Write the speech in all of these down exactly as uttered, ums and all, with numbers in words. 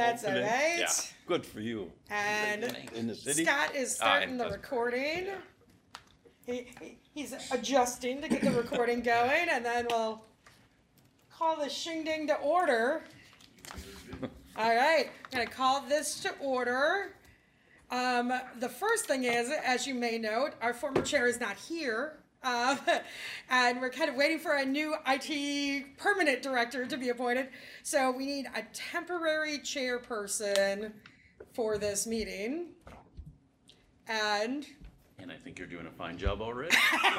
That's all opening. right. Yeah, good for you. And In the city? Scott is Ah, starting in the Pleasant. recording. He, he, he's adjusting to get the recording going, and then we'll call the shing-ding to order. All right, I'm gonna call this to order. Um, the first thing is, as you may note, our former chair is not here. Uh, and we're kind of waiting for a new I T permanent director to be appointed. So we need a temporary chairperson for this meeting. And And I think you're doing a fine job already.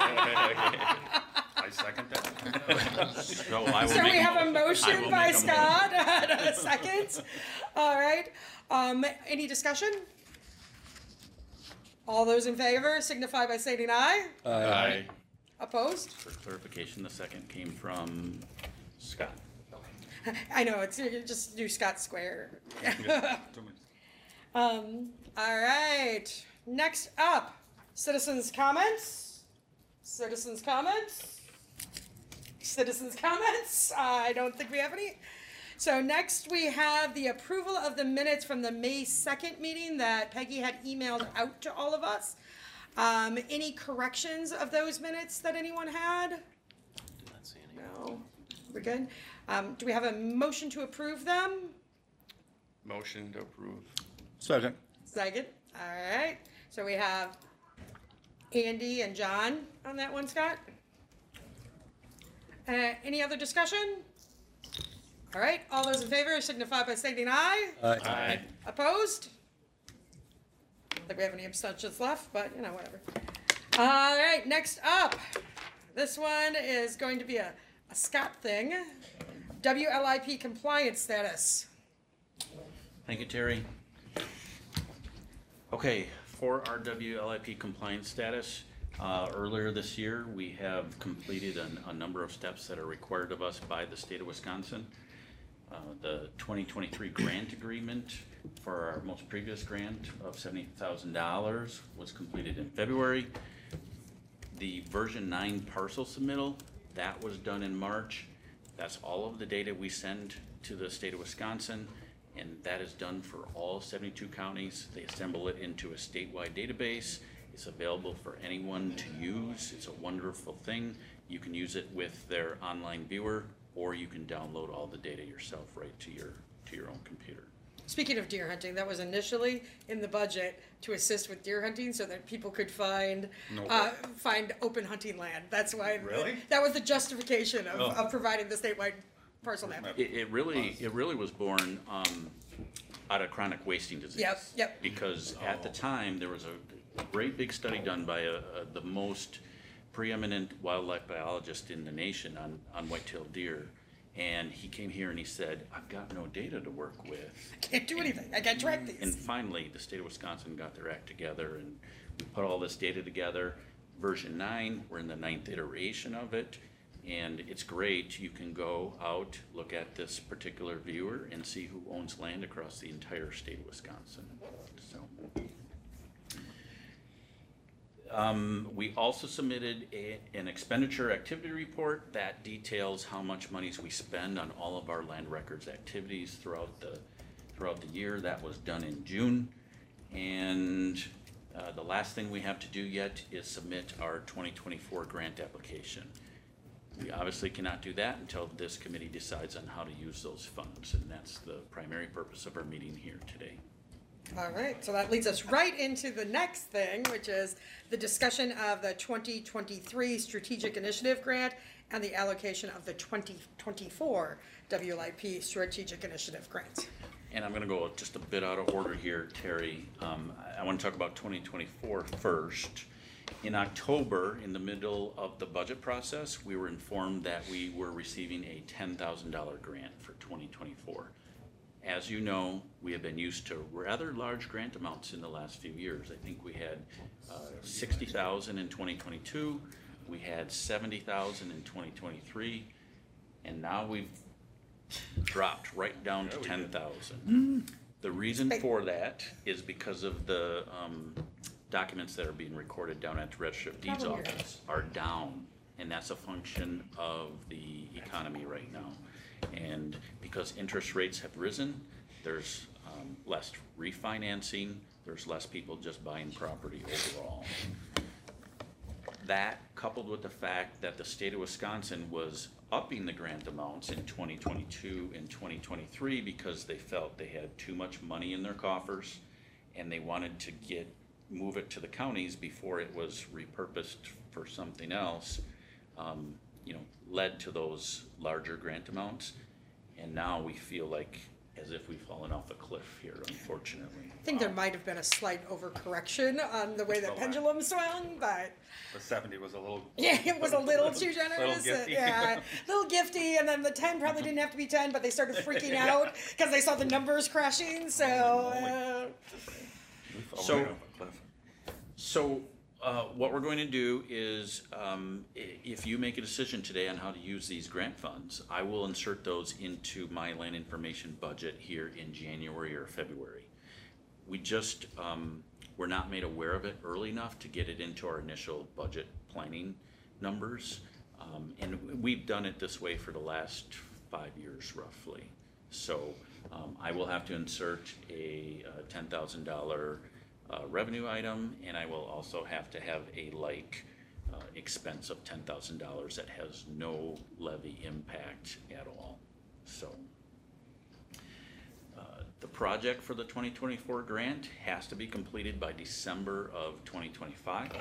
I second that. So I will so make we have a I will motion make by a Scott and a second. All right. Um, any discussion? All those in favor signify by stating aye. Aye. Opposed? For clarification, the second came from Scott. I know, it's you just do Scott Square. um, all right. Next up, citizens' comments. Citizens' comments. Citizens' comments. I don't think we have any. So next we have the approval of the minutes from the May second meeting that Peggy had emailed out to all of us. Um, any corrections of those minutes that anyone had? Did not see any. No. We're good. Um, do we have a motion to approve them? Motion to approve. Second. Second. All right. So we have Andy and John on that one, Scott. Uh, any other discussion? All right. All those in favor signify by stating aye. Aye. Opposed? I don't think we have any abstentions left, but you know, whatever. All right. Next up, this one is going to be a, a Scott thing. W L I P compliance status. Thank you, Terry. Okay, for our W L I P compliance status, uh, earlier this year, we have completed an, a number of steps that are required of us by the state of Wisconsin. Uh, the twenty twenty-three grant agreement for our most previous grant of seventy thousand dollars was completed in February. The version nine parcel submittal, that was done in March. That's all of the data we send to the state of Wisconsin, and that is done for all seventy-two counties. They assemble it into a statewide database. It's available for anyone to use. It's a wonderful thing. You can use it with their online viewer, or you can download all the data yourself right to your to your own computer. Speaking of deer hunting, that was initially in the budget to assist with deer hunting so that people could find No uh, find open hunting land. That's why Really? that was the justification of, Oh. of providing the statewide parcel map. It, it really it really was born um, out of chronic wasting disease. Yep, yep. Because at the time there was a great big study done by a, a, the most preeminent wildlife biologist in the nation on on white-tailed deer. And he came here and he said, I've got no data to work with. Can't do anything. I can't track these. And finally, the state of Wisconsin got their act together and we put all this data together. Version nine, we're in the ninth iteration of it. And it's great. You can go out, look at this particular viewer and see who owns land across the entire state of Wisconsin. So. Um, we also submitted a, an expenditure activity report that details how much monies we spend on all of our land records activities throughout the throughout the year. That was done in June, and uh, the last thing we have to do yet is submit our twenty twenty-four grant application. We obviously cannot do that until this committee decides on how to use those funds, and that's the primary purpose of our meeting here today. All right, so that leads us right into the next thing, which is the discussion of the twenty twenty-three Strategic Initiative Grant and the allocation of the twenty twenty-four W L I P Strategic Initiative Grant. And I'm going to go just a bit out of order here, Terry. Um, I, I want to talk about twenty twenty-four first. In October, in the middle of the budget process, we were informed that we were receiving a ten thousand dollar grant for twenty twenty-four. As you know, we have been used to rather large grant amounts in the last few years. I think we had uh, sixty thousand in twenty twenty-two, we had seventy thousand in twenty twenty-three, and now we've dropped right down to ten thousand. The reason for that is because of the um, documents that are being recorded down at the Register of Deeds Probably office are down, and that's a function of the economy right now. And because interest rates have risen, there's um, less refinancing, there's less people just buying property overall. That, coupled with the fact that the state of Wisconsin was upping the grant amounts in twenty twenty-two and twenty twenty-three because they felt they had too much money in their coffers and they wanted to get, move it to the counties before it was repurposed for something else, um, you know, led to those larger grant amounts. And now we feel like as if we've fallen off a cliff here, unfortunately. I think there might have been a slight overcorrection on the way that pendulum swung, but The seventy was a little. yeah, it was a little too generous. Little gifty. Yeah, a little gifty, and then the ten probably didn't have to be ten, but they started freaking out because they saw the numbers crashing. So, uh, We fell So- right off a cliff. So, uh, what we're going to do is, um, i- if you make a decision today on how to use these grant funds, I will insert those into my land information budget here in January or February. We just, um, were not made aware of it early enough to get it into our initial budget planning numbers. Um, and we've done it this way for the last five years roughly. So, um, I will have to insert a, uh, ten thousand dollar Uh, revenue item, and I will also have to have a like uh, expense of ten thousand dollars that has no levy impact at all. So uh, the project for the twenty twenty-four grant has to be completed by December of twenty twenty-five.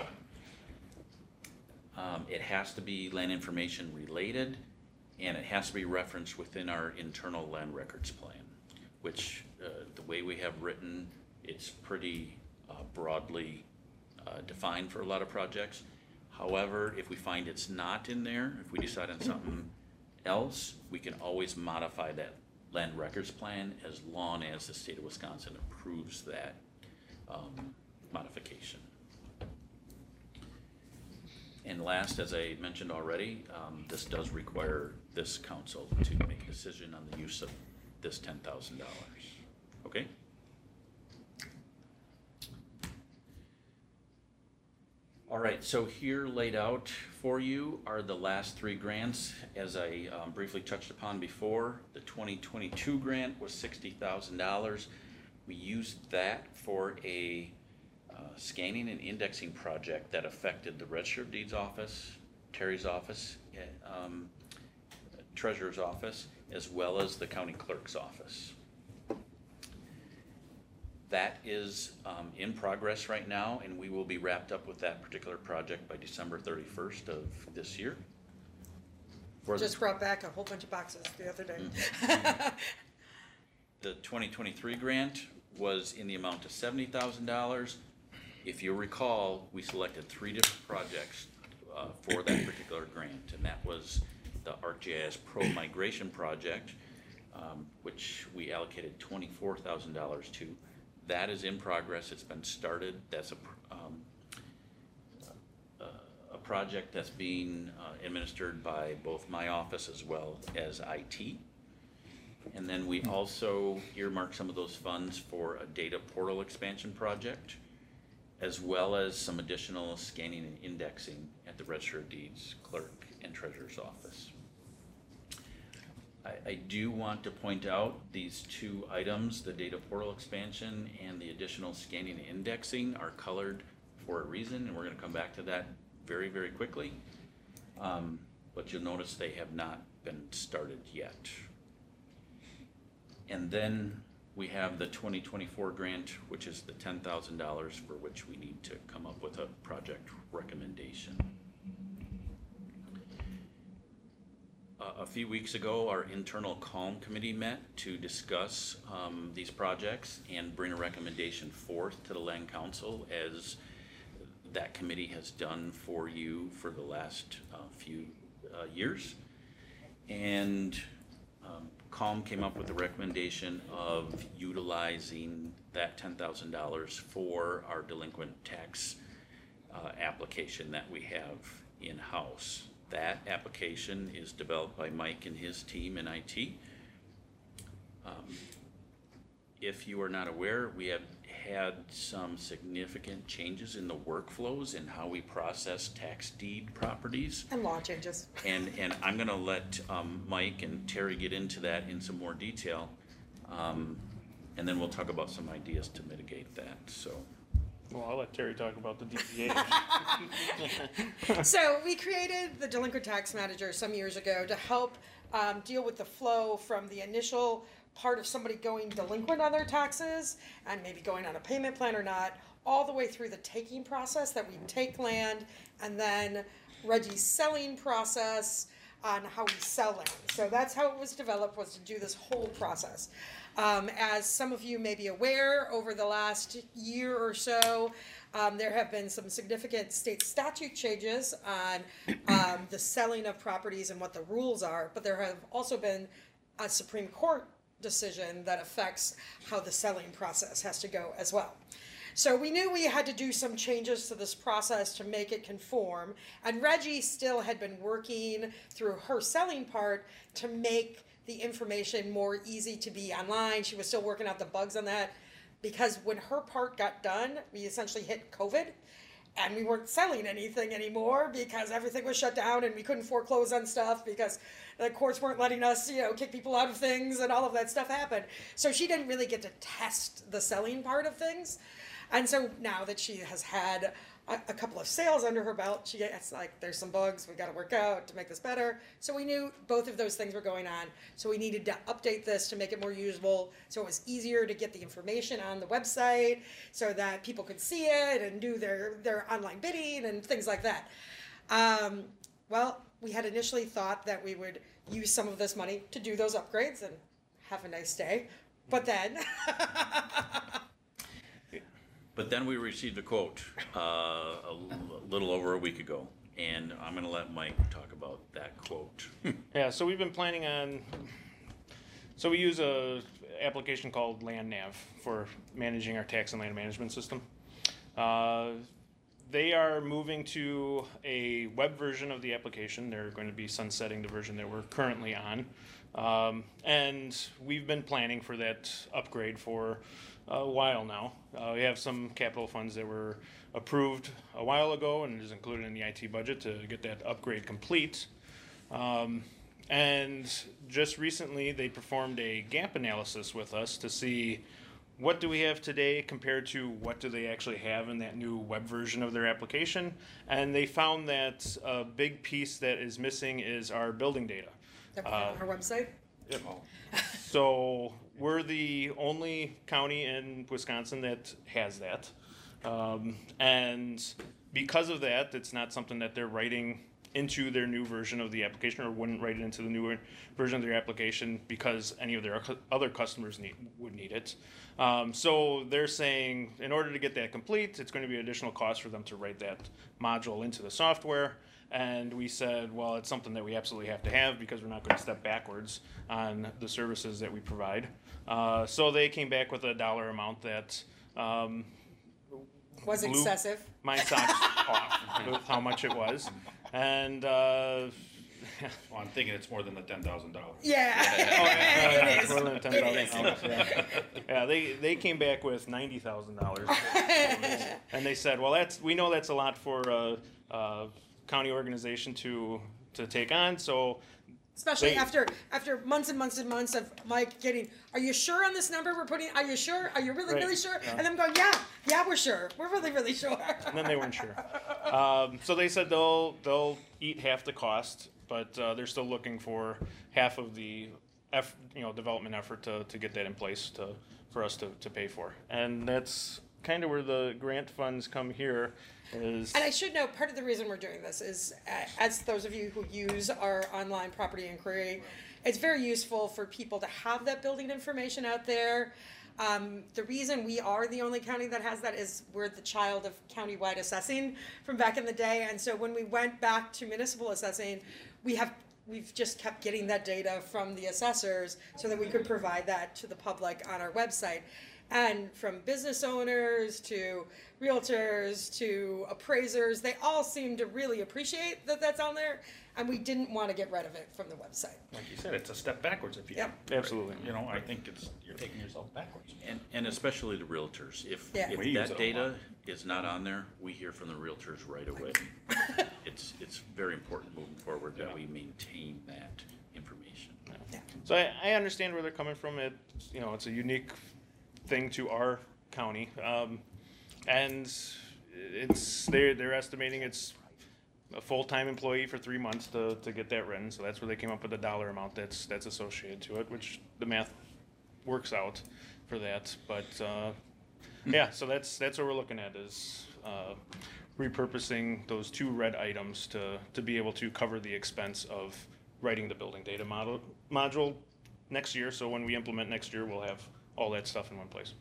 Um, it has to be land information related, and it has to be referenced within our internal land records plan, which uh, the way we have written, it's pretty uh, broadly uh, defined for a lot of projects. However, if we find it's not in there, if we decide on something else, we can always modify that land records plan as long as the state of Wisconsin approves that um, modification. And last, as I mentioned already, um, this does require this council to make a decision on the use of this ten thousand dollars. Okay? All right, so here laid out for you are the last three grants. As I um, briefly touched upon before, the twenty twenty-two grant was sixty thousand dollars. We used that for a uh, scanning and indexing project that affected the Register of Deeds office, Terry's office, um, Treasurer's office, as well as the county clerk's office. That is um, in progress right now, and we will be wrapped up with that particular project by December thirty-first of this year. For the- just brought back a whole bunch of boxes the other day. The twenty twenty-three grant was in the amount of seventy thousand dollars. If you recall, we selected three different projects uh, for that particular grant, and that was the ArcGIS Pro Migration Project, um, which we allocated twenty-four thousand dollars to. That is in progress. It's been started. That's a pr- um, a, a project that's being uh, administered by both my office as well as I T. And then we also earmarked some of those funds for a data portal expansion project, as well as some additional scanning and indexing at the Register of Deeds clerk and treasurer's office. I, I do want to point out these two items, the data portal expansion and the additional scanning and indexing, are colored for a reason, and we're gonna come back to that very, very quickly. Um, but you'll notice they have not been started yet. And then we have the twenty twenty-four grant, which is the ten thousand dollars for which we need to come up with a project recommendation. Uh, a few weeks ago, our internal CALM committee met to discuss um, these projects and bring a recommendation forth to the Land Council, as that committee has done for you for the last uh, few uh, years. And um, CALM came up with the recommendation of utilizing that ten thousand dollars for our delinquent tax uh, application that we have in-house. That application is developed by Mike and his team in I T. Um, if you are not aware, we have had some significant changes in the workflows in how we process tax deed properties. And law changes. And, and I'm gonna let um, Mike and Terry get into that in some more detail. Um, and then we'll talk about some ideas to mitigate that, so. Well, I'll let Terry talk about the D P A. So we created the delinquent tax manager some years ago to help um, deal with the flow from the initial part of somebody going delinquent on their taxes and maybe going on a payment plan or not, all the way through the taking process that we take land, and then Reggie's selling process on how we sell land. So that's how it was developed, was to do this whole process. Um, as some of you may be aware, over the last year or so, um, there have been some significant state statute changes on um, the selling of properties and what the rules are, but there have also been a Supreme Court decision that affects how the selling process has to go as well. So we knew we had to do some changes to this process to make it conform, and Reggie still had been working through her selling part to make the information more easy to be online. She was still working out the bugs on that, because when her part got done, we essentially hit COVID, and we weren't selling anything anymore because everything was shut down and we couldn't foreclose on stuff because the courts weren't letting us, you know, kick people out of things, and all of that stuff happened. So she didn't really get to test the selling part of things. And so now that she has had a, a couple of sales under her belt, she gets like, there's some bugs we got to work out to make this better. So we knew both of those things were going on. So we needed to update this to make it more usable, so it was easier to get the information on the website so that people could see it and do their, their online bidding and things like that. Um, well, we had initially thought that we would use some of this money to do those upgrades and have a nice day. But then... But then we received a quote uh, a l- little over a week ago, and I'm going to let Mike talk about that quote. Yeah, so we've been planning on, so we use a application called LandNav for managing our tax and land management system. Uh, they are moving to a web version of the application. They're going to be sunsetting the version that we're currently on. Um, and we've been planning for that upgrade for a while now. Uh, we have some capital funds that were approved a while ago and is included in the I T budget to get that upgrade complete. Um, and just recently they performed a gap analysis with us to see what do we have today compared to what do they actually have in that new web version of their application. And they found that a big piece that is missing is our building data. Uh, our website? Yep. So we're the only county in Wisconsin that has that. Um, and because of that, it's not something that they're writing into their new version of the application, or wouldn't write it into the new version of their application because any of their other customers need, would need it. Um, so they're saying in order to get that complete, it's going to be an additional cost for them to write that module into the software. And we said, well, it's something that we absolutely have to have because we're not going to step backwards on the services that we provide. Uh, so they came back with a dollar amount that um, was blew excessive. my socks off with how much it was. And uh, Well, I'm thinking it's more than the ten thousand dollars. Yeah, oh, yeah, yeah, it it's is. more than ten It thousand is. dollars. Yeah. yeah, they they came back with ninety thousand dollars, and they said, well, that's we know that's a lot for a, a county organization to to take on. So Especially They- after after months and months and months of Mike getting, are you sure on this number we're putting? Are you sure? Are you really Right. really sure? Yeah. And I'm going, yeah, yeah, we're sure. We're really really sure. and then they weren't sure. Um, so they said they'll they'll eat half the cost, but uh, they're still looking for half of the eff, you know development effort to, to get that in place to for us to, to pay for. And that's kind of where the grant funds come here. Is And I should note, part of the reason we're doing this is, uh, as those of you who use our online property inquiry, it's very useful for people to have that building information out there. Um, the reason we are the only county that has that is we're the child of countywide assessing from back in the day, and so when we went back to municipal assessing, we have we've just kept getting that data from the assessors so that we could provide that to the public on our website. And from business owners to realtors to appraisers, they all seem to really appreciate that that's on there, and we didn't want to get rid of it from the website. Like you said, it's a step backwards if you. Yep. Absolutely. You know, I think it's you're taking yourself backwards. And, and especially the realtors. If, Yeah. if We use it that a data lot. is not on there, we hear from the realtors right away. It's, it's very important moving forward that Yeah. we maintain that information. So I, I understand where they're coming from. It, you know, it's a unique thing to our county. Um, and it's, they're, they're estimating it's a full-time employee for three months to, to get that written. So that's where they came up with the dollar amount that's, that's associated to it, which the math works out for that. But, uh, yeah, so that's, that's what we're looking at is, uh, repurposing those two red items to, to be able to cover the expense of writing the building data model, module next year. So when we implement next year, we'll have all that stuff in one place.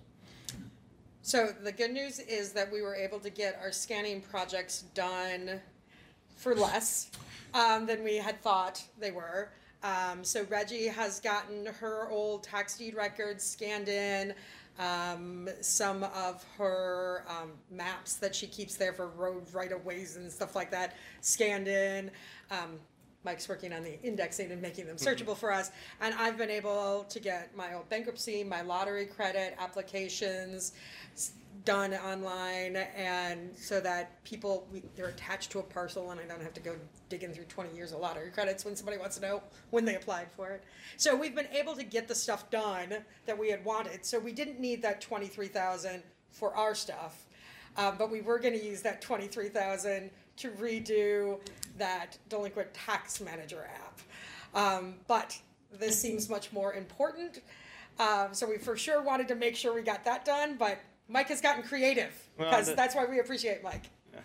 So the good news is that we were able to get our scanning projects done for less um, than we had thought they were. Um, so Reggie has gotten her old tax deed records scanned in, um, some of her um, maps that she keeps there for road right-of-ways and stuff like that scanned in. Um, Mike's working on the indexing and making them searchable for us. And I've been able to get my old bankruptcy, my lottery credit applications s- done online, and so that people, we, they're attached to a parcel and I don't have to go digging through twenty years of lottery credits when somebody wants to know when they applied for it. So we've been able to get the stuff done that we had wanted. So we didn't need that twenty-three thousand for our stuff, um, but we were gonna use that twenty-three thousand to redo that delinquent tax manager app. Um, but this seems much more important. Um, so we for sure wanted to make sure we got that done, but Mike has gotten creative, Well, because the- that's why we appreciate Mike.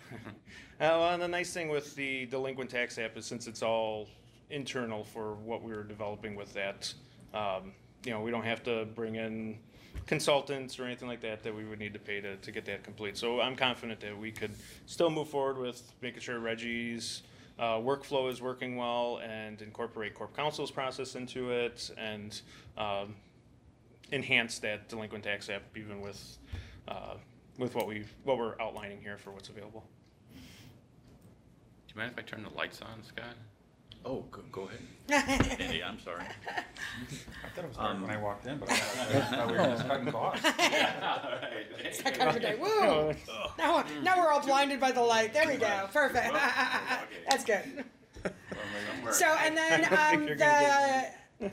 Uh, well, and the nice thing with the delinquent tax app is since it's all internal for what we were developing with that, um, you know, we don't have to bring in consultants or anything like that that we would need to pay to, to get that complete. So I'm confident that we could still move forward with making sure Reggie's uh, workflow is working well and incorporate Corp Counsel's process into it and um, enhance that delinquent tax app even with uh, with what we what we're outlining here for what's available. Do you mind if I turn the lights on, Scott? Oh, go, go ahead. Hey, I'm sorry. I thought it was dark when I walked in, but I thought we were just cutting costs. It's that kind of day. Woo! Now, now we're all blinded by the light. There we go. Perfect. That's good. So, and then um, You're the. gonna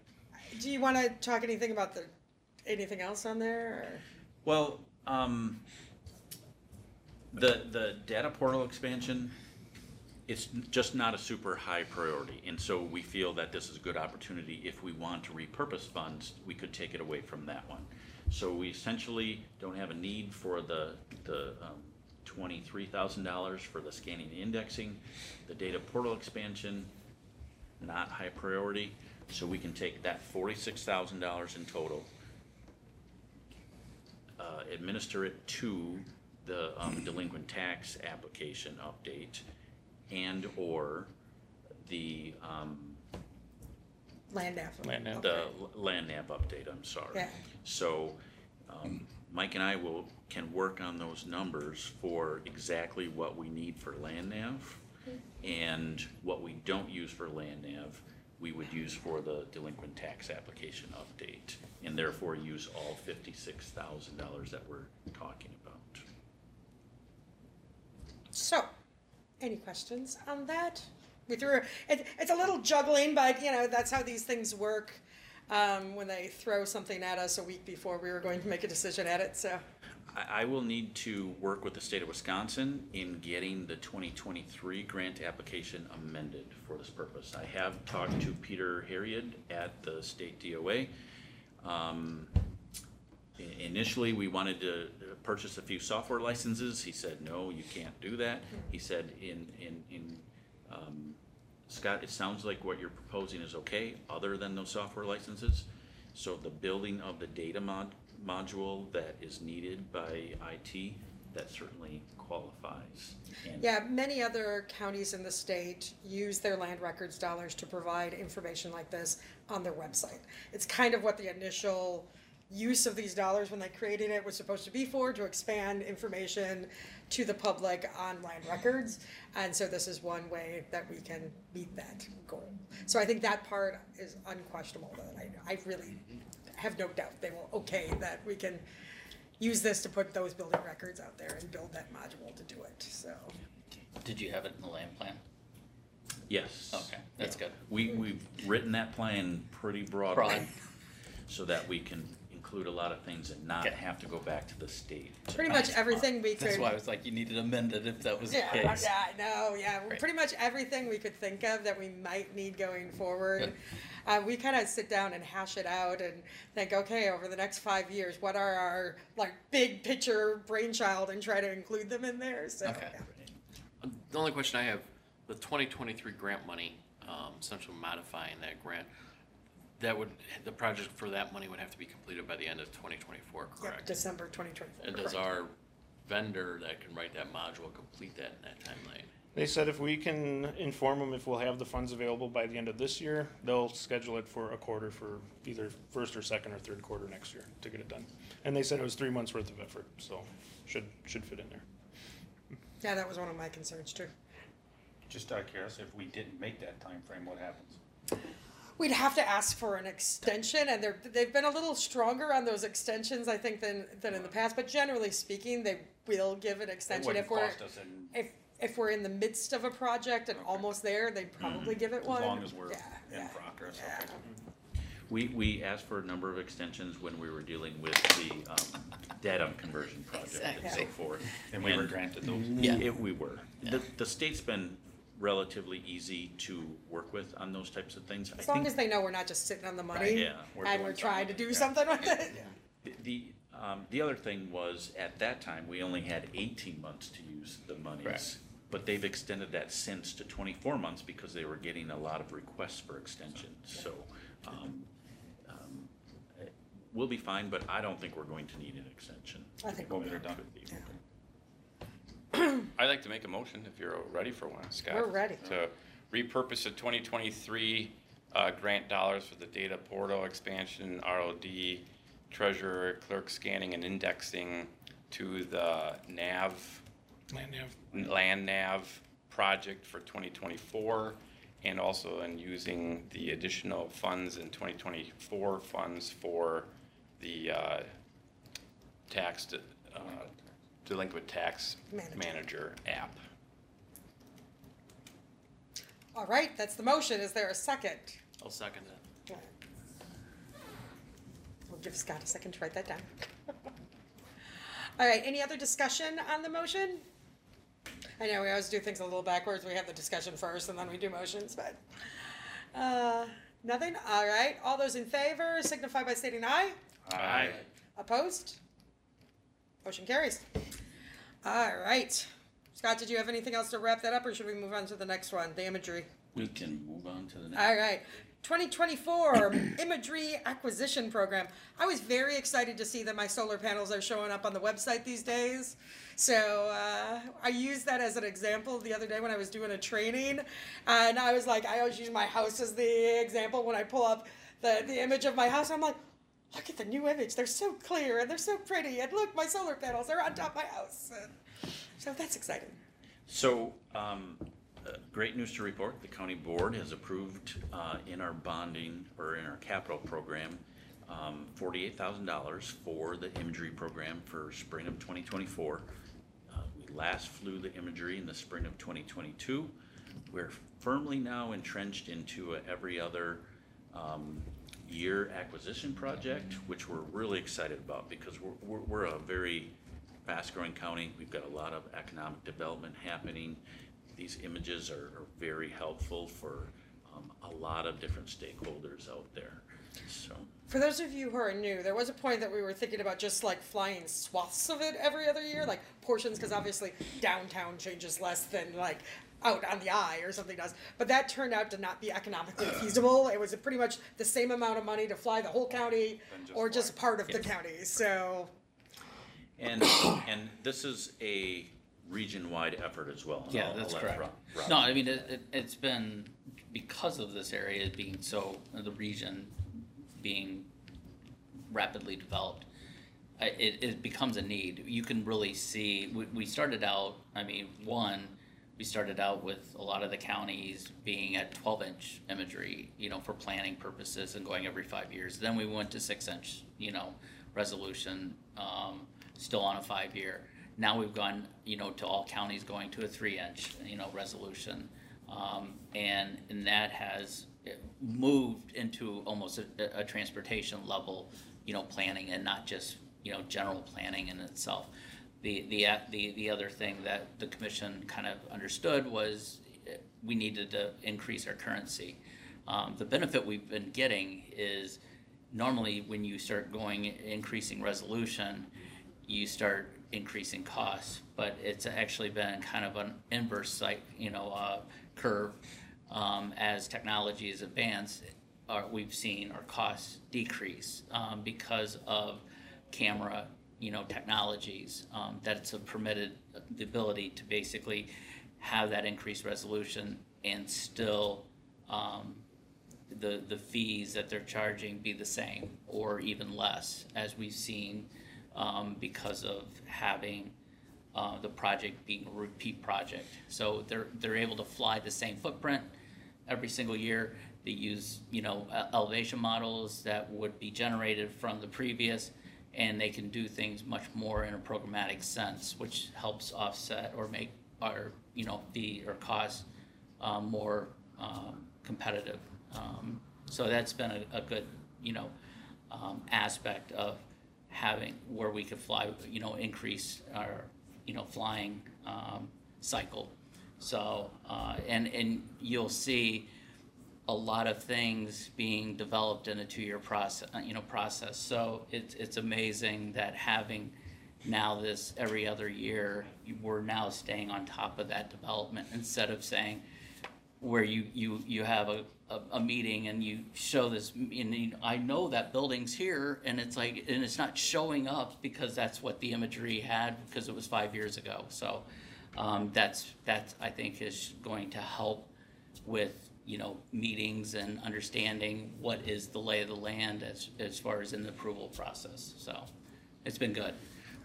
Do you want to talk anything about the anything else on there? Or? Well, um, the, the data portal expansion, it's just not a super high priority. And so we feel that this is a good opportunity. If we want to repurpose funds, we could take it away from that one. So we essentially don't have a need for the, the um, twenty-three thousand dollars for the scanning and indexing. The data portal expansion, not high priority. So we can take that forty-six thousand dollars in total, uh, administer it to the um, delinquent tax application update and or the, um, Land nav. Land nav. the l- land nav update, I'm sorry. Yeah. So, um, Mike and I will, can work on those numbers for exactly what we need for land nav and what we don't use for land nav, we would use for the delinquent tax application update, and therefore use all fifty-six thousand dollars that we're talking about. So, any questions on that? We threw it, it's a little juggling, but you know that's how these things work. Um, when they throw something at us a week before we were going to make a decision at it, so. I, I will need to work with the state of Wisconsin in getting the twenty twenty-three grant application amended for this purpose. I have talked to Peter Harriet at the state D O A. Um, i- initially, we wanted to purchase a few software licenses. He said, no, you can't do that. He said, in, in, in, um, Scott, it sounds like what you're proposing is okay, other than those software licenses. So the building of the data mod, module that is needed by I T, that certainly qualifies. And Yeah, many other counties in the state use their land records dollars to provide information like this on their website. It's kind of what the initial use of these dollars when they created it was supposed to be for, to expand information to the public on land records. And so this is one way that we can meet that goal. So I think that part is unquestionable. That I, I really have no doubt they will okay that we can use this to put those building records out there and build that module to do it, so. Did you have it in the land plan? yes. Okay, that's good. We, we've written that plan pretty broadly Broad. so that we can include a lot of things and not Okay. have to go back to the state. Pretty much everything we could. That's why I was like, you needed amended if that was Yeah, the case. yeah, no, yeah. Right. Pretty much everything we could think of that we might need going forward. Good. Uh, we kind of sit down and hash it out and think, okay, over the next five years, what are our like big picture brainchild, and try to include them in there. So, Okay. yeah. The only question I have, the twenty twenty-three grant money, um, essentially modifying that grant, that would, the project for that money would have to be completed by the end of twenty twenty-four, Yep, correct? December twenty twenty-four. And does our vendor that can write that module complete that in that timeline? They said if we can inform them if we'll have the funds available by the end of this year, they'll schedule it for a quarter for either first or second or third quarter next year to get it done. And they said it was three months worth of effort, so should, should fit in there. Yeah, that was one of my concerns too. Just out of curiosity, if we didn't make that time frame, what happens? We'd have to ask for an extension, and they're, they've been a little stronger on those extensions, I think, than, than in the past. But generally speaking, they will give an It extension wouldn't if we're cost us in, if if we're in the midst of a project and almost there, they'd probably give it as one. long as we're Yeah, in yeah, progress. yeah. Okay. We, we asked for a number of extensions when we were dealing with the um, datum conversion project and so Exactly. forth. And we were granted those. Yeah. It, we were. Yeah. The, the state's been relatively easy to work with on those types of things. I As long think as they know we're not just sitting on the money yeah, we're and doing we're trying to something, do yeah. something with it. The, the, um, the other thing was, at that time, we only had eighteen months to use the monies. Correct. But they've extended that since to twenty-four months because they were getting a lot of requests for extensions, so, um, um, eh, we'll be fine, but I don't think we're going to need an extension. I think When we'll we're be- done. I'd like to make a motion if you're ready for one, Scott. We're ready. To repurpose the twenty twenty-three uh, grant dollars for the data portal expansion, R O D, treasurer, clerk scanning and indexing to the NAV, Land nav. land nav project for twenty twenty-four, and also in using the additional funds in twenty twenty-four funds for the uh, tax, de- uh, delinquent tax Manager. manager app. All right, that's the motion. Is there a second? I'll second it. Okay. We'll give Scott a second to write that down. All right, any other discussion on the motion? I know we always do things a little backwards. We have the discussion first and then we do motions, but uh, nothing. All right, all those in favor signify by stating aye. Aye. Opposed? Motion carries. All right. Scott, did you have anything else to wrap that up, or should we move on to the next one, the imagery? We can move on to the next. All right. twenty twenty-four Imagery Acquisition Program. I was very excited to see that my solar panels are showing up on the website these days. So uh, I used that as an example the other day when I was doing a training. And I was like, I always use my house as the example when I pull up the, the image of my house. I'm like, look at the new image. They're so clear and they're so pretty. And look, my solar panels are on top of my house. And so that's exciting. So, um, uh, great news to report, the county board has approved, uh, in our bonding, or in our capital program, um, forty-eight thousand dollars for the imagery program for spring of twenty twenty-four. Uh, we last flew the imagery in the spring of twenty twenty-two. We're firmly now entrenched into a every other, um, year acquisition project, which we're really excited about because we're, we're, we're a very fast-growing county. We've got a lot of economic development happening. These images are, are very helpful for um, a lot of different stakeholders out there. So, For those of you who are new, there was a point that we were thinking about just like flying swaths of it every other year, like portions, because obviously downtown changes less than like out on the eye or something does. But that turned out to not be economically feasible. It was a pretty much the same amount of money to fly the whole county Than just or just fly. part of the county. So, and and this is a region-wide effort as well. and Yeah, I'll- that's I'll let correct. Rob- Rob- No, I mean, it, it, it's been, because of this area being so, the region being rapidly developed, I- it, it becomes a need. You can really see, we, we started out, I mean, one, we started out with a lot of the counties being at twelve inch imagery, you know, for planning purposes and going every five years. Then we went to six inch, you know, resolution, um, still on a five year. Now we've gone, you know, to all counties going to a three inch, you know, resolution. Um, and, and that has moved into almost a, a transportation level you know, planning and not just, you know, general planning in itself. The, the, the, the other thing that the commission kind of understood was we needed to increase our currency. Um, the benefit we've been getting is normally when you start going, increasing resolution, you start increasing costs, but it's actually been kind of an inverse site, you know, uh, curve. Um, as technology has advanced, our, we've seen our costs decrease um, because of camera, you know, technologies, um, that it's a permitted the ability to basically have that increased resolution and still um, the the fees that they're charging be the same or even less, as we've seen um, because of having uh, the project being a repeat project. So they're they're able to fly the same footprint every single year. They use, you know, elevation models that would be generated from the previous, and they can do things much more in a programmatic sense, which helps offset or make our, you know, fee or cost um, more um, competitive. Um, so that's been a, a good, you know, um, aspect of having where we could fly, you know, increase our, you know, flying um, cycle. So, uh, and, and you'll see a lot of things being developed in a two-year process, you know, process. So it's, it's amazing that having now this every other year, we're now staying on top of that development instead of saying where you, you, you have a, a, a meeting and you show this, and you, I know that building's here, and it's like, and it's not showing up because that's what the imagery had because it was five years ago. So um, that's, that's, I think, is going to help with, you know, meetings and understanding what is the lay of the land as, as far as in the approval process. So it's been good.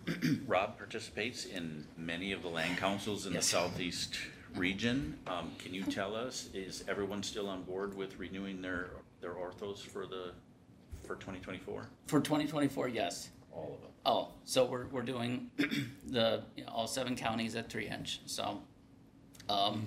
Rob participates in many of the land councils in Yes. the southeast region. Um, can you tell us, is everyone still on board with renewing their, their orthos for the, for twenty twenty-four? For twenty twenty-four, yes. All of them. Oh, so we're, we're doing the, you know, all seven counties at three inch, so, um,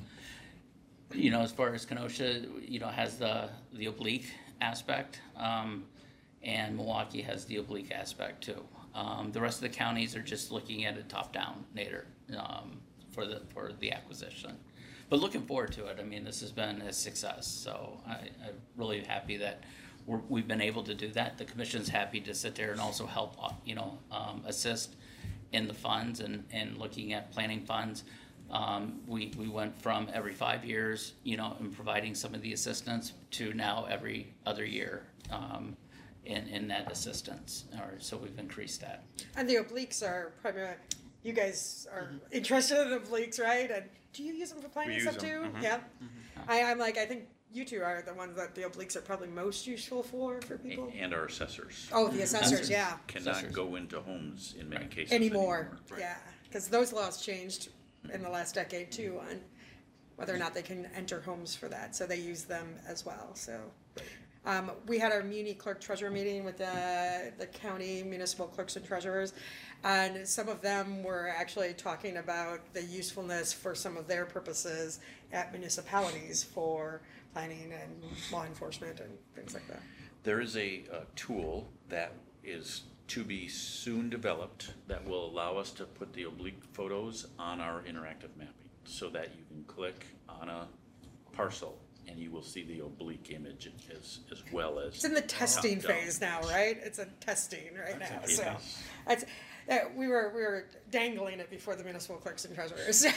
you know, as far as Kenosha, you know, has the, the oblique aspect, um, and Milwaukee has the oblique aspect too. Um, the rest of the counties are just looking at a top-down nadir, um, for the, for the acquisition. But looking forward to it. I mean, this has been a success, so I, I'm really happy that we're, we've been able to do that. The commission's happy to sit there and also help, uh, you know, um, assist in the funds and, and looking at planning funds. Um, we, we went from every five years, you know, and providing some of the assistance to now every other year, um, in, in that assistance, or, so we've increased that. And the obliques are primarily, you guys are interested in obliques, right? And do you use them for planning use stuff them, too? mhm. Yeah. I, I'm like, I think you two are the ones that the obliques are probably most useful for, for people. And our assessors Oh, the assessors, yeah, cannot Assessors. go into homes in many cases anymore, Right. yeah. Because those laws changed in the last decade too on whether or not they can enter homes for that. So they use them as well, so. Um, we had our muni clerk treasurer meeting with the, the county municipal clerks and treasurers, and some of them were actually talking about the usefulness for some of their purposes at municipalities for planning and law enforcement and things like that. There is a, a tool that is to be soon developed that will allow us to put the oblique photos on our interactive mapping so that you can click on a parcel and you will see the oblique image as, as well as. It's in the testing top down. phase now, right? It's in testing right now, so. Yes. That's, uh, we were, we were dangling it before the municipal clerks and treasurers.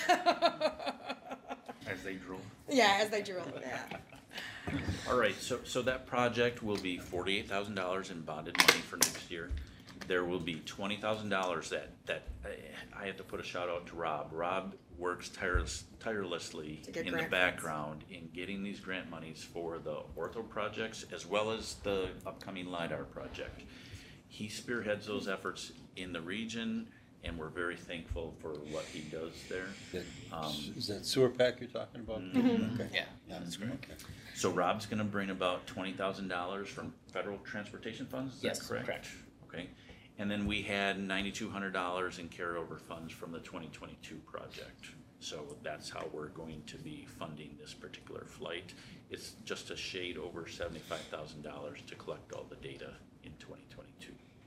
As they drool. Yeah, as they drill, yeah. All right, so, so that project will be forty-eight thousand dollars in bonded money for next year. There will be twenty thousand dollars that, that, I- I have to put a shout out to Rob. Rob works tireless, tirelessly To get in the grant funds. background in getting these grant monies for the ortho projects as well as the upcoming LiDAR project. He spearheads those efforts in the region, and we're very thankful for what he does there. Um, Is that sewer pack you're talking about? Mm-hmm. Okay. Yeah, that's great. Okay. So Rob's gonna bring about twenty thousand dollars from federal transportation funds, is that Yes, correct? correct. Okay, and then we had ninety-two hundred dollars in carryover funds from the twenty twenty-two project. So that's how we're going to be funding this particular flight. It's just a shade over seventy-five thousand dollars to collect all the data in twenty twenty-two.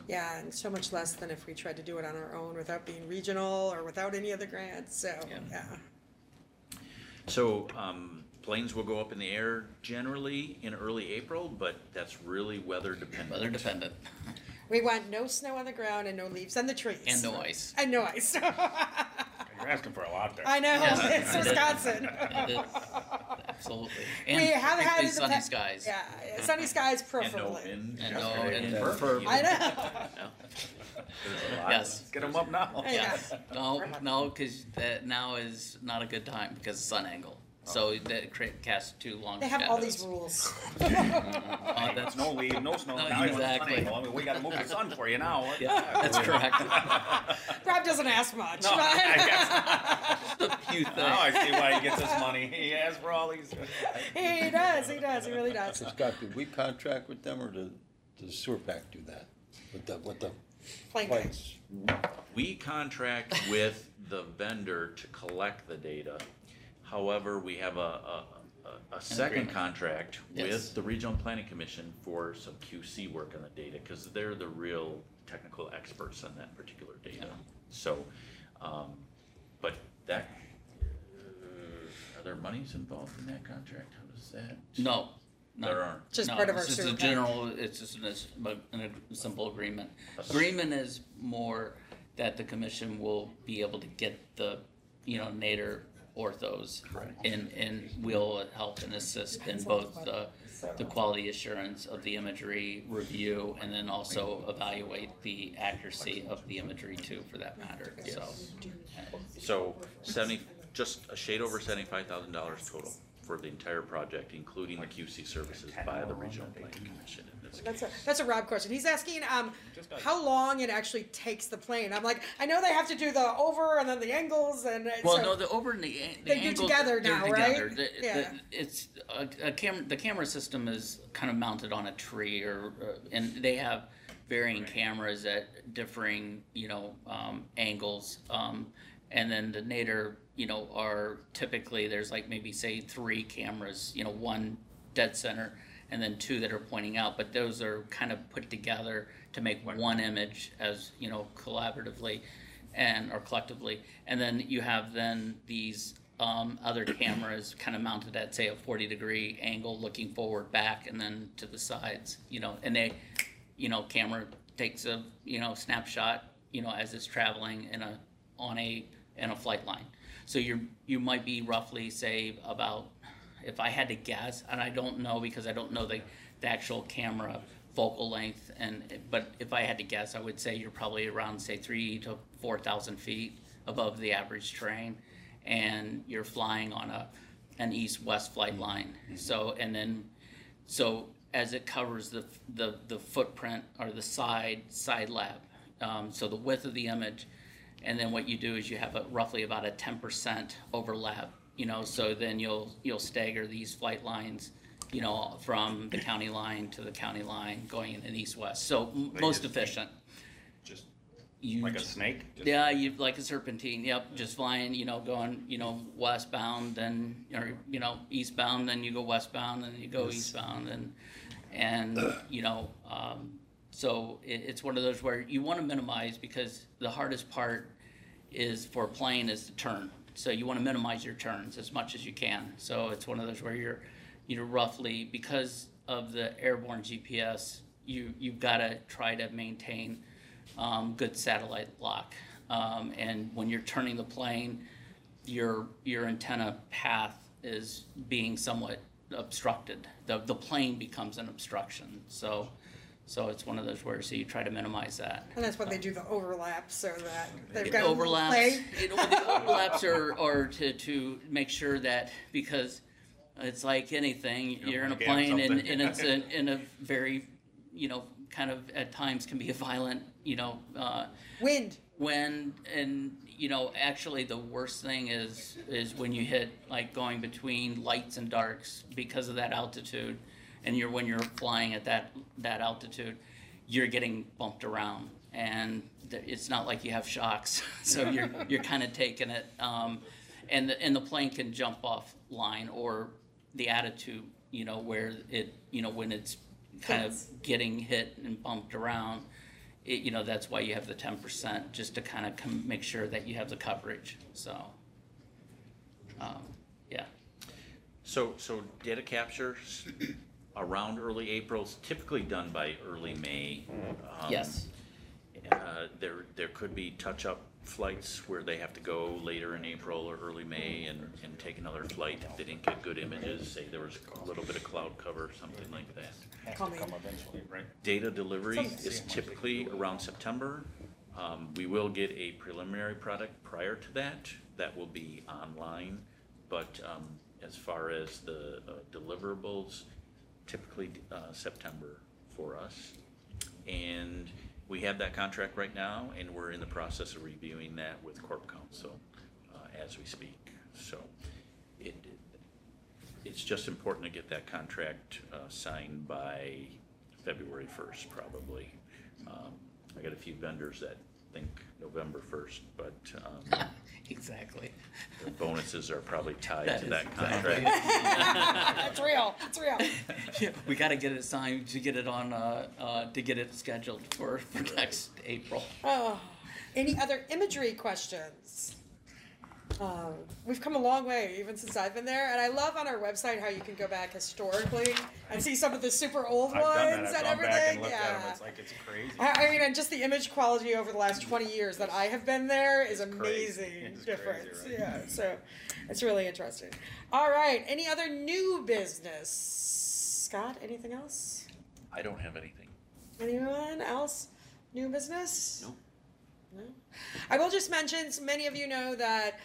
Yeah, and so much less than if we tried to do it on our own without being regional or without any other grants, so, Yeah. yeah. So, um, planes will go up in the air generally in early April, but that's really weather dependent. Weather dependent We want no snow on the ground and no leaves on the trees. and no ice. And no ice. You're asking for a lot there. I know, Yes, it's it is. Wisconsin. It is. Absolutely. And We have had particularly it sunny dep- skies. Yeah, sunny skies And no preferably. wind. And no, yesterday. and Yeah. for, I know. yeah. There's a lot. Yes. Let's get them up now. Yeah. No, no, because that now is not a good time because of sun angle. So that create casts too long. They have all these shadows. rules. Uh, that's No leave, no snow. No, Now you want the sun exactly. angle. I mean, we gotta move the sun for you now. Yeah, that's correct. Rob doesn't ask much. No, I Just a few things. Now I see why he gets his money. He asks for all these. He does, he does, he really does. So Scott, did we contract with them or did, does Sewer Pack do that? With the, with the Like, lights? We contract with the vendor to collect the data. However, we have a, a, a, a second agreement. contract Yes. with the Regional Planning Commission for some Q C work on the data, cause they're the real technical experts on that particular data. Yeah. So, um, but that, uh, are there monies involved in that contract? How does that? No. no. There aren't. just No, part of our it's just sewer a pack. general, it's just an, an, a simple agreement. Agreement is more that the commission will be able to get the, you know, Nader orthos and, and will help and assist in both the, the quality assurance of the imagery review and then also evaluate the accuracy of the imagery too, for that matter, so. So seventy, just a shade over seventy-five thousand dollars total for the entire project, including the Q C services by the Regional Planning Commission. in this That's a, case. that's a Rob question. He's asking, um, how long it actually takes the plane. I'm like, I know they have to do the over and then the angles and. uh, Well, so- no, the over and the, the They do angles, together they're now, together. right? The- Yeah. the- It's a, a camera. The camera system is kind of mounted on a tree, or uh, and they have varying cameras at differing, you know, um, angles. Um, and then the Nader, you know, are typically there's like maybe say three cameras, you know, one dead center, and then two that are pointing out. But those are kind of put together to make one image, as you know, collaboratively, and or collectively. And then you have then these um, other cameras kind of mounted at say a forty degree angle, looking forward, back, and then to the sides. You know, and they, you know, camera takes a you know snapshot, you know, as it's traveling in a on a in a flight line. So you you might be roughly say about, if I had to guess, and I don't know because I don't know the, the actual camera focal length, and but if I had to guess, I would say you're probably around say three to four thousand feet above the average terrain, and you're flying on a an east-west flight line. So and then so as it covers the the the footprint or the side side lab, um, so the width of the image. And then what you do is you have a, roughly about a ten percent overlap, you know, so then you'll you'll stagger these flight lines, you know, from the county line to the county line going in east-west. So m- most efficient. Just You like a j- snake? Just- Yeah, you like a serpentine. Yep, just flying, you know, going, you know, westbound, then or you know, eastbound, then you go westbound, then you go eastbound, and and you know, um, so it, it's one of those where you want to minimize, because the hardest part is for a plane is to turn. So you want to minimize your turns as much as you can. So it's one of those where you're, you know, roughly, because of the airborne G P S, you you've got to try to maintain um, good satellite lock. Um, and when you're turning the plane, your your antenna path is being somewhat obstructed. The the plane becomes an obstruction. So so it's one of those where so you try to minimize that. And that's why they do the overlap, so that they've It got a little overlaps. play. It, well, the overlaps are, are to, to make sure that, because it's like anything, you're in a Gam plane and, something. and it's in, in a very, you know, kind of at times can be a violent, you know, uh, Wind. when and you know actually the worst thing is is when you hit like going between lights and darks because of that altitude, and you're when you're flying at that that altitude, you're getting bumped around, and th- it's not like you have shocks, so you're you're kind of taking it, um, and the and the plane can jump off line, or the attitude, you know, where it you know when it's kind Yes. of getting hit and bumped around, it, you know, that's why you have the ten percent, just to kind of com- make sure that you have the coverage, so. Um, yeah, So, so data capture around early April is typically done by early May. Um, yes, Uh, there, there could be touch-up flights where they have to go later in April or early May and, and take another flight if they didn't get good images, say there was a little bit of cloud cover, something like that. Has to Coming. come eventually, right? Data delivery is typically around September. Um, we will get a preliminary product prior to that, that will be online. But, um, as far as the uh, deliverables, typically, uh, September for us. And we have that contract right now, and we're in the process of reviewing that with Corp Counsel, uh, as we speak. So, it, it's just important to get that contract, uh, signed by February first, probably. Um, I got a few vendors that think November first, but, um, exactly. the bonuses are probably tied That to is that exactly- contract. It's real, it's real. Yeah, we gotta get it signed to get it on, uh, uh, to get it scheduled for, for next April. Oh, any other imagery questions? Um, we've come a long way even since I've been there, and I love on our website how you can go back historically and see some of the super old I've ones done that, and I've gone everything. back and looked at yeah. them, it's like, it's crazy. I, I mean, and just the image quality over the last twenty years that I have been there is It's crazy. amazing It's difference. crazy, right? Yeah, so it's really interesting. All right, any other new business? Scott, anything else? I don't have anything. Anyone else? New business? No. No. I will just mention, so many of you know that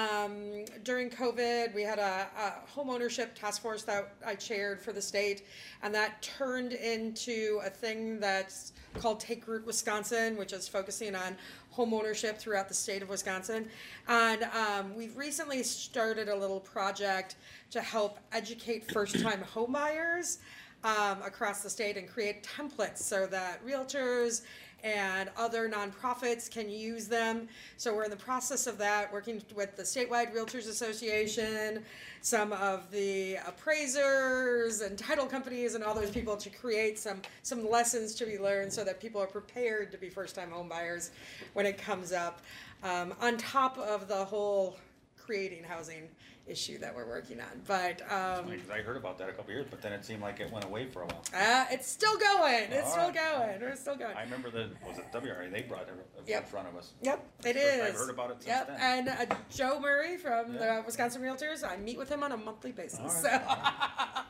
um, during COVID, we had a, a home ownership task force that I chaired for the state, and that turned into a thing that's called Take Root Wisconsin, which is focusing on home ownership throughout the state of Wisconsin. And um, we've recently started a little project to help educate first-time home buyers um, across the state and create templates so that realtors and other nonprofits can use them. So we're in the process of that, working with the Statewide Realtors Association, some of the appraisers and title companies and all those people to create some, some lessons to be learned so that people are prepared to be first-time home buyers when it comes up, um, on top of the whole creating housing issue that we're working on. But um, Funny, 'cause I heard about that a couple years, but then it seemed like it went away for a while. uh, it's still going. It's All still right. going. We're still going. I remember the, was it W R A, they brought it in Yep. front of us. Yep, it First is. I've heard about it since Yep, then. and uh, Joe Murray from Yeah. the Wisconsin Realtors, I meet with him on a monthly basis. All So. right.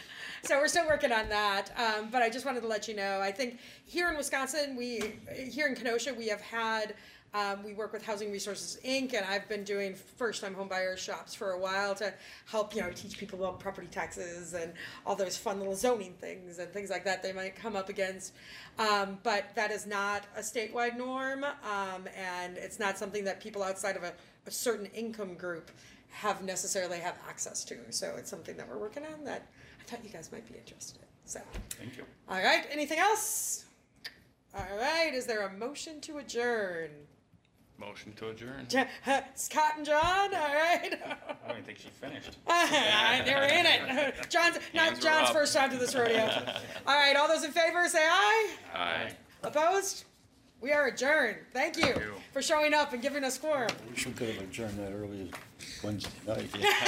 So we're still working on that, um, but I just wanted to let you know. I think here in Wisconsin, we here in Kenosha, we have had. Um, we work with Housing Resources Incorporated, and I've been doing first-time home buyer shops for a while to help, you know, teach people about property taxes and all those fun little zoning things and things like that they might come up against. Um, but that is not a statewide norm, um, and it's not something that people outside of a, a certain income group have necessarily have access to. So it's something that we're working on that I thought you guys might be interested in. So, Thank you. all right, anything else? All right, is there a motion to adjourn? Motion to adjourn. Ja- Scott and John, all right. I don't even think she finished. They were in it. John's not Hands were John's up. first time to this rodeo. All right, all those in favor say aye. Aye. Opposed? We are adjourned. Thank you you. for showing up and giving us quorum. We could have adjourned that early as Wednesday night.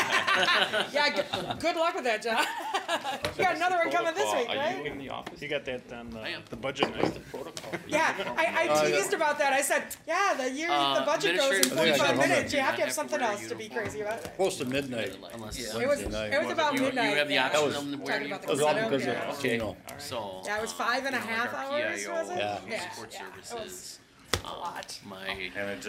Yeah, good, good luck with that, John. You got another one coming this week, Are you right? in the office? You got that on the, I am. the budget night. The protocol. Yeah, I, I teased about that. I said, yeah, the year Uh, the budget goes in administrative forty-five assistant minutes. You do have not to have have to something wear a else to be uniform. crazy about it. Close to midnight. Unless, Yeah. yeah. It was, Wednesday night, it was was about You, you midnight. have the yeah. option was- of Talking wearing about the It was all casino, because yeah. of casino. So. Yeah, it was five and a you know, like half our hours, P I O, was it? Yeah. Yeah, Support yeah, it was services. a lot. My And it